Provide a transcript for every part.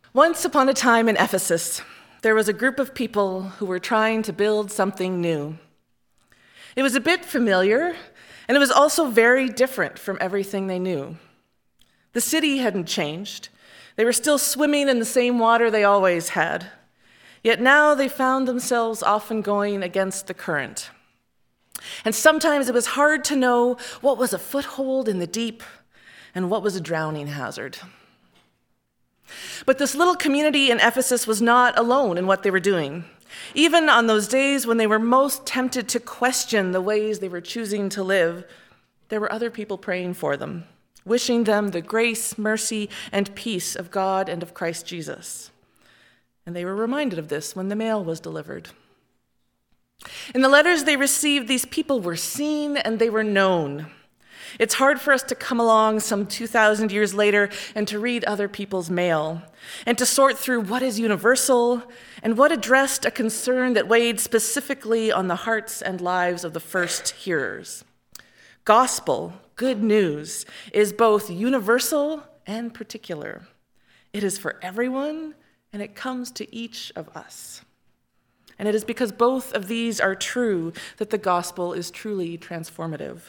Once upon a time in Ephesus, there was a group of people who were trying to build something new. It was a bit familiar, and it was also very different from everything they knew. The city hadn't changed. They were still swimming in the same water they always had. Yet now they found themselves often going against the current. And sometimes it was hard to know what was a foothold in the deep and what was a drowning hazard. But this little community in Ephesus was not alone in what they were doing. Even on those days when they were most tempted to question the ways they were choosing to live, there were other people praying for them, wishing them the grace, mercy, and peace of God and of Christ Jesus. And they were reminded of this when the mail was delivered. In the letters they received, these people were seen and they were known. It's hard for us to come along some 2,000 years later and to read other people's mail and to sort through what is universal and what addressed a concern that weighed specifically on the hearts and lives of the first hearers. Gospel, good news, is both universal and particular. It is for everyone, and it comes to each of us. And it is because both of these are true that the gospel is truly transformative.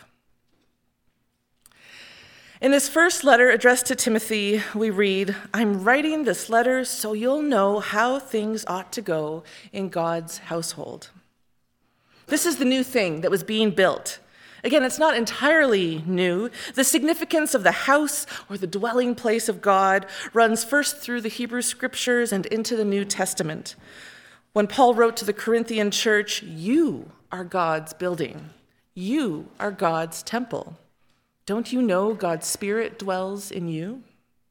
In this first letter addressed to Timothy, we read, "I'm writing this letter so you'll know how things ought to go in God's household." This is the new thing that was being built. Again, it's not entirely new. The significance of the house or the dwelling place of God runs first through the Hebrew scriptures and into the New Testament. When Paul wrote to the Corinthian church, "You are God's building. You are God's temple. Don't you know God's Spirit dwells in you?"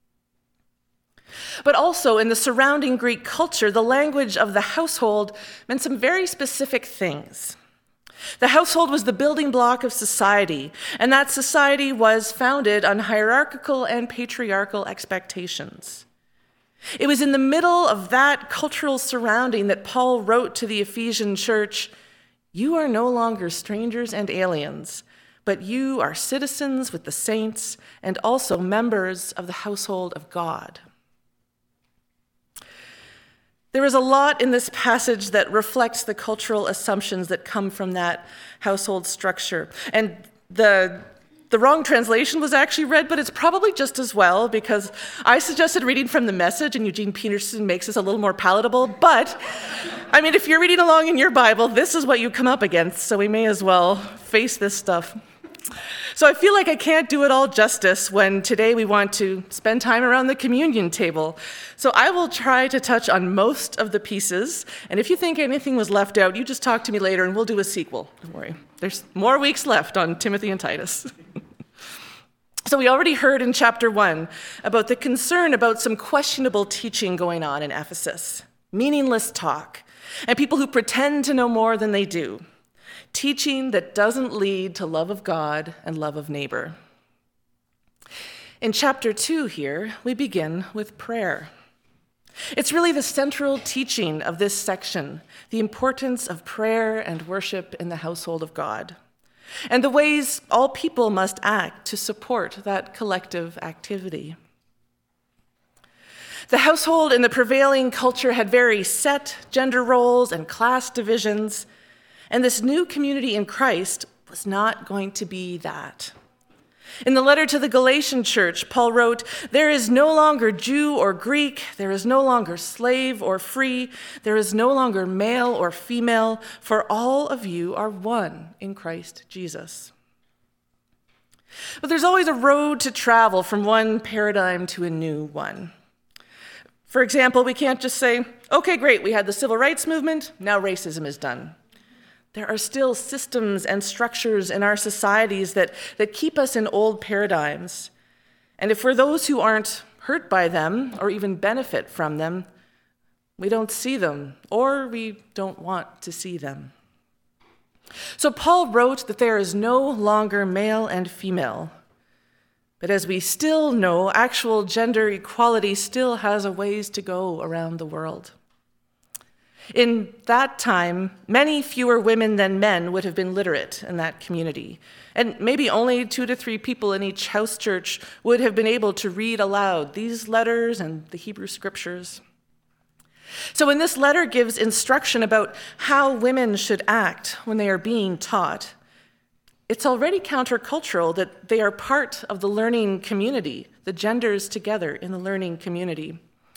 But also in the surrounding Greek culture, the language of the household meant some very specific things. The household was the building block of society, and that society was founded on hierarchical and patriarchal expectations. It was in the middle of that cultural surrounding that Paul wrote to the Ephesian church, "You are no longer strangers and aliens, but you are citizens with the saints and also members of the household of God." There is a lot in this passage that reflects the cultural assumptions that come from that household structure. And the wrong translation was actually read, but it's probably just as well because I suggested reading from the Message, and Eugene Peterson makes this a little more palatable. But, if you're reading along in your Bible, this is what you come up against, so we may as well face this stuff. So I feel like I can't do it all justice when today we want to spend time around the communion table. So I will try to touch on most of the pieces. And if you think anything was left out, you just talk to me later and we'll do a sequel. Don't worry. There's more weeks left on Timothy and Titus. So we already heard in chapter 1 about the concern about some questionable teaching going on in Ephesus. Meaningless talk, and people who pretend to know more than they do. Teaching that doesn't lead to love of God and love of neighbor. In chapter 2 here, we begin with prayer. It's really the central teaching of this section, the importance of prayer and worship in the household of God, and the ways all people must act to support that collective activity. The household in the prevailing culture had very set gender roles and class divisions, and this new community in Christ was not going to be that. In the letter to the Galatian church, Paul wrote, "There is no longer Jew or Greek, there is no longer slave or free, there is no longer male or female, for all of you are one in Christ Jesus." But there's always a road to travel from one paradigm to a new one. For example, we can't just say, "Okay, great, we had the civil rights movement, now racism is done." There are still systems and structures in our societies that keep us in old paradigms. And if we're those who aren't hurt by them or even benefit from them, we don't see them or we don't want to see them. So Paul wrote that there is no longer male and female. But as we still know, actual gender equality still has a ways to go around the world. In that time, many fewer women than men would have been literate in that community. And maybe only 2 to 3 people in each house church would have been able to read aloud these letters and the Hebrew scriptures. So when this letter gives instruction about how women should act when they are being taught, it's already countercultural that they are part of the learning community, the genders together in the learning community.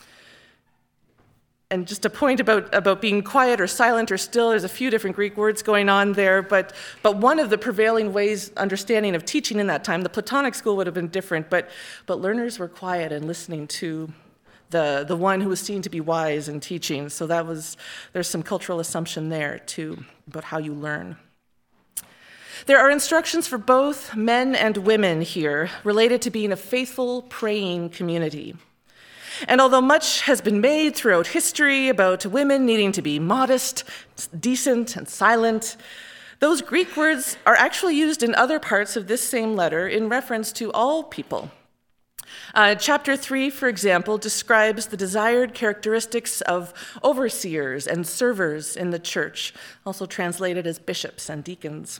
And just a point about being quiet or silent or still, there's a few different Greek words going on there, but one of the prevailing ways, understanding of teaching in that time, the Platonic school would have been different, but learners were quiet and listening to the one who was seen to be wise in teaching. So there's some cultural assumption there too, about how you learn. There are instructions for both men and women here related to being a faithful, praying community. And although much has been made throughout history about women needing to be modest, decent, and silent, those Greek words are actually used in other parts of this same letter in reference to all people. Chapter 3, for example, describes the desired characteristics of overseers and servers in the church, also translated as bishops and deacons.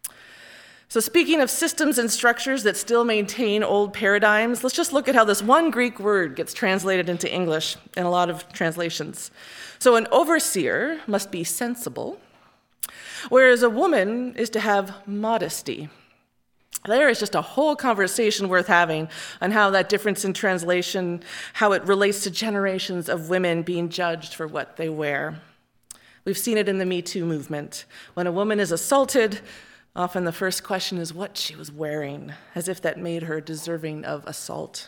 So speaking of systems and structures that still maintain old paradigms, let's just look at how this one Greek word gets translated into English in a lot of translations. So an overseer must be sensible, whereas a woman is to have modesty. There is just a whole conversation worth having on how that difference in translation, how it relates to generations of women being judged for what they wear. We've seen it in the Me Too movement. When a woman is assaulted, often the first question is what she was wearing, as if that made her deserving of assault.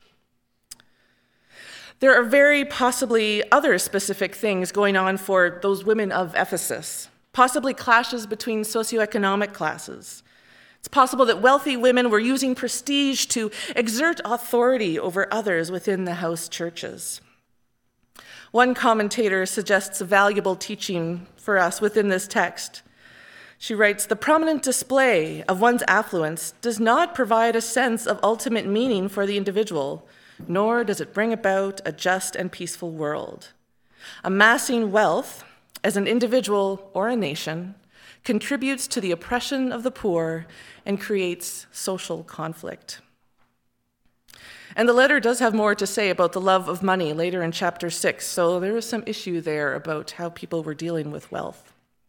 There are very possibly other specific things going on for those women of Ephesus, possibly clashes between socioeconomic classes. It's possible that wealthy women were using prestige to exert authority over others within the house churches. One commentator suggests a valuable teaching for us within this text. She writes, "The prominent display of one's affluence does not provide a sense of ultimate meaning for the individual, nor does it bring about a just and peaceful world. Amassing wealth as an individual or a nation contributes to the oppression of the poor and creates social conflict." And the letter does have more to say about the love of money later in chapter 6, so there is some issue there about how people were dealing with wealth.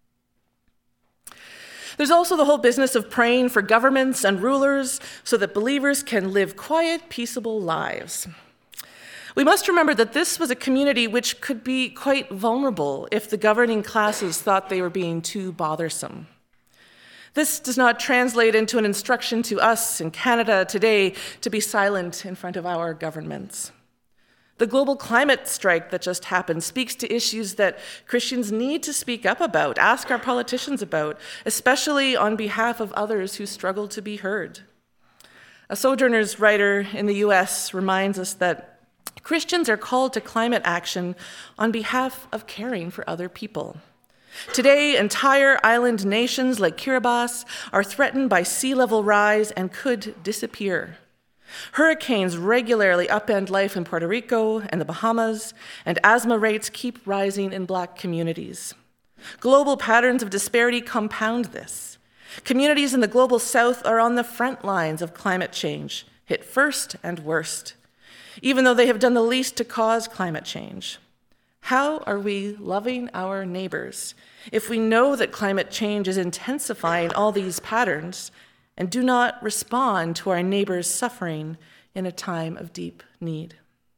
There's also the whole business of praying for governments and rulers so that believers can live quiet, peaceable lives. We must remember that this was a community which could be quite vulnerable if the governing classes thought they were being too bothersome. This does not translate into an instruction to us in Canada today to be silent in front of our governments. The global climate strike that just happened speaks to issues that Christians need to speak up about, ask our politicians about, especially on behalf of others who struggle to be heard. A Sojourners writer in the US reminds us that Christians are called to climate action on behalf of caring for other people. Today, entire island nations like Kiribati are threatened by sea level rise and could disappear. Hurricanes regularly upend life in Puerto Rico and the Bahamas, and asthma rates keep rising in Black communities. Global patterns of disparity compound this. Communities in the global South are on the front lines of climate change, hit first and worst, even though they have done the least to cause climate change. How are we loving our neighbors if we know that climate change is intensifying all these patterns and do not respond to our neighbors' suffering in a time of deep need?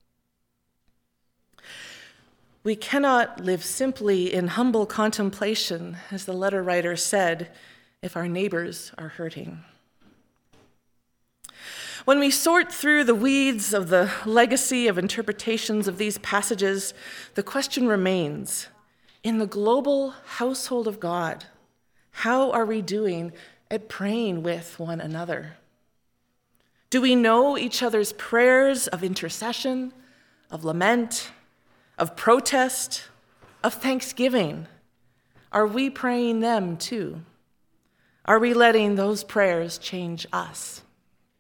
We cannot live simply in humble contemplation, as the letter writer said, if our neighbors are hurting. When we sort through the weeds of the legacy of interpretations of these passages, the question remains, in the global household of God, how are we doing at praying with one another? Do we know each other's prayers of intercession, of lament, of protest, of thanksgiving? Are we praying them too? Are we letting those prayers change us?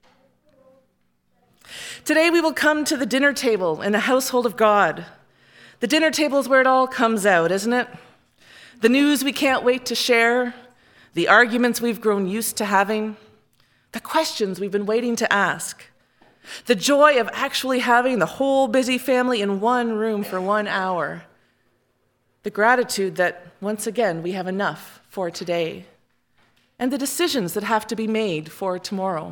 Today we will come to the dinner table in the household of God. The dinner table is where it all comes out, isn't it? The news we can't wait to share, the arguments we've grown used to having, the questions we've been waiting to ask, the joy of actually having the whole busy family in one room for 1 hour, the gratitude that, once again, we have enough for today, and the decisions that have to be made for tomorrow.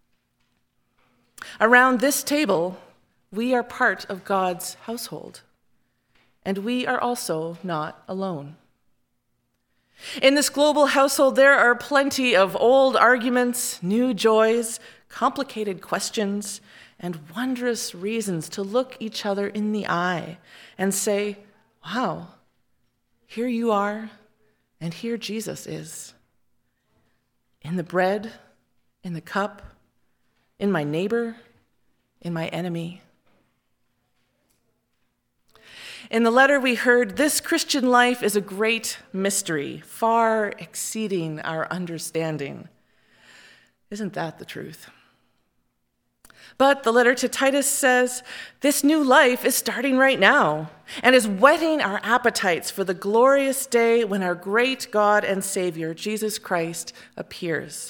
Around this table, we are part of God's household, and we are also not alone. In this global household, there are plenty of old arguments, new joys, complicated questions, and wondrous reasons to look each other in the eye and say, wow, here you are, and here Jesus is. In the bread, in the cup, in my neighbor, in my enemy. In the letter we heard, this Christian life is a great mystery, far exceeding our understanding. Isn't that the truth? But the letter to Titus says, this new life is starting right now and is whetting our appetites for the glorious day when our great God and Savior, Jesus Christ, appears.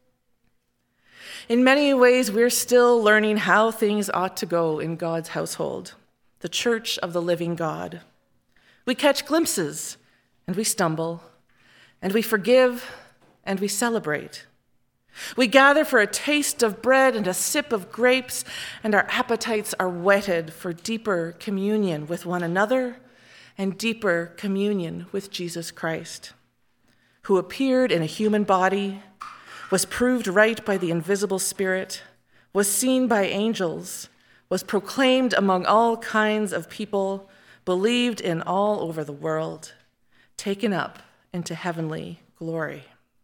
In many ways, we're still learning how things ought to go in God's household, the church of the living God. We catch glimpses, and we stumble, and we forgive, and we celebrate. We gather for a taste of bread and a sip of grapes, and our appetites are whetted for deeper communion with one another and deeper communion with Jesus Christ, who appeared in a human body, was proved right by the invisible Spirit, was seen by angels, was proclaimed among all kinds of people, believed in all over the world, taken up into heavenly glory.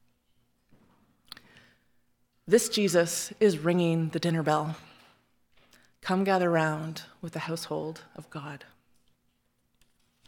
This Jesus is ringing the dinner bell. Come gather round with the household of God.